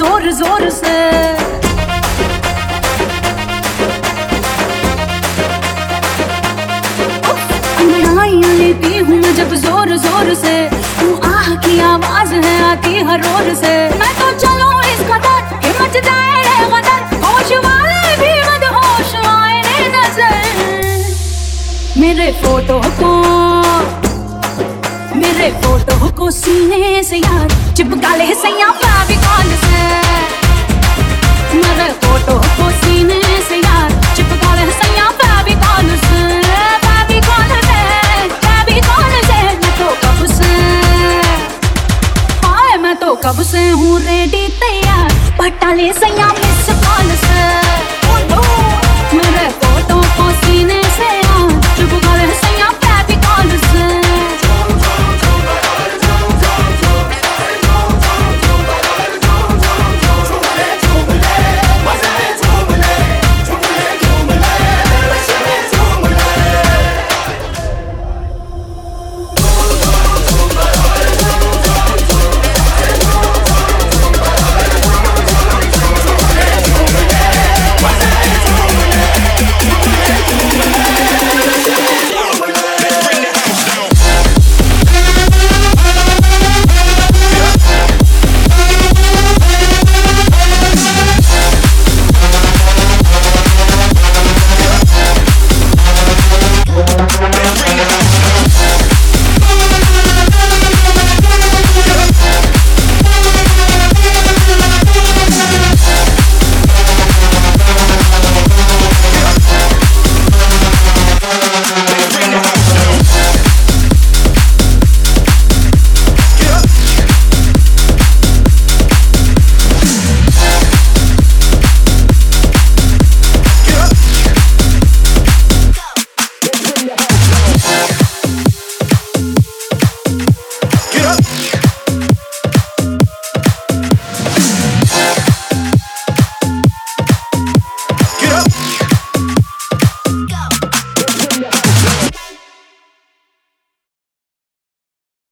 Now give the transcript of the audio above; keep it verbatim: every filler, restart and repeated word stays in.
जोर जोर से। अंगड़ाइयां लेती हूँ मैं जब जोर जोर से, तू आह की आवाज है आती हर रोर से। मैं तो चलूं इस कदर कि मच जाए रे गदर, होश वाले भी मदहोश आए रे नजर। मेरे फोटो को मेरे फोटो को सीने से यार चिपका ले सैया फेविकॉल से। मेरे फोटो को सीने से यार चिपका ले सैया फेविकॉल से। फेविकॉल से फेविकॉल से मैं तो कब से हाय मैं तो कब से हूँ रेडी तैयार, पटा ले सैया मिस